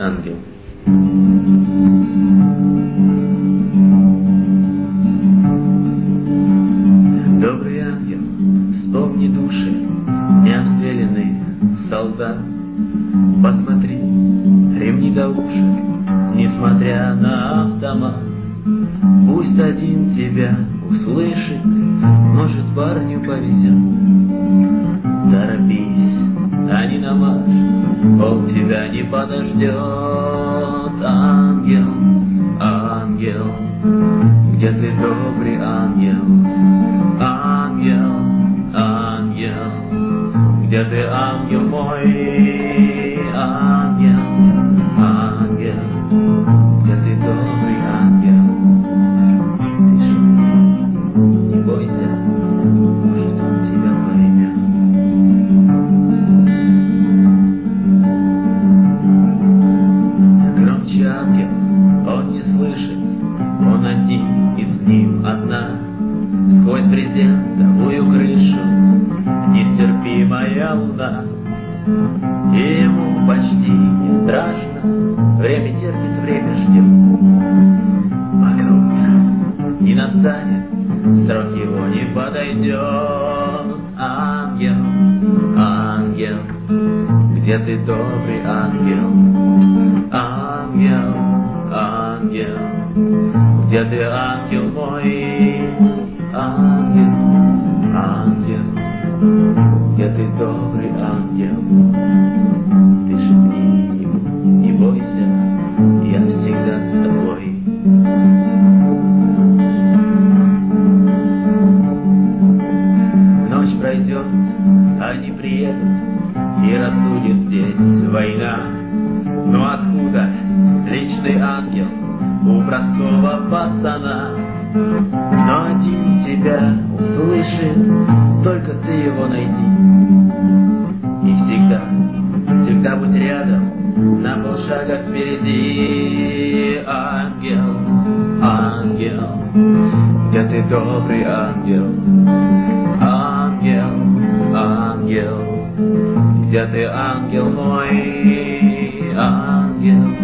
ангел. Добрый ангел, вспомни души необстрелянных солдат. Посмотри, ремни до ушек, несмотря на автомат. Пусть один тебя услышит, может, парню повезет. Торопись, а не намажь, он тебя не подождет. Ангел, ангел, где ты, добрый ангел? Ангел, ангел, где ты, ангел мой? Ангел, ангел, где ты, добрый ангел? Ты шепни, не бойся, может, он тебя поймет. Громче ангел, он не слышит, он один и с ним одна. Сквозь брезентовую крышу нестерпимая луна. И ему почти не страшно, время терпит, время ждет. Пока утро не настанет, срок его не подойдет. Ангел, ангел, где ты, добрый ангел? Ангел, ангел, где ты, ангел мой? Ангел, ангел, где ты, добрый ангел? Ты шепни ему, не бойся, я всегда с тобой. Ночь пройдет, они приедут, и рассудит здесь война. Но откуда личный ангел у простого пацана? Но один тебя услышит, только ты его найди. И всегда будь рядом, на полшага впереди. Ангел, ангел, где ты, добрый ангел? Ангел, ангел, где ты, ангел мой? Ангел,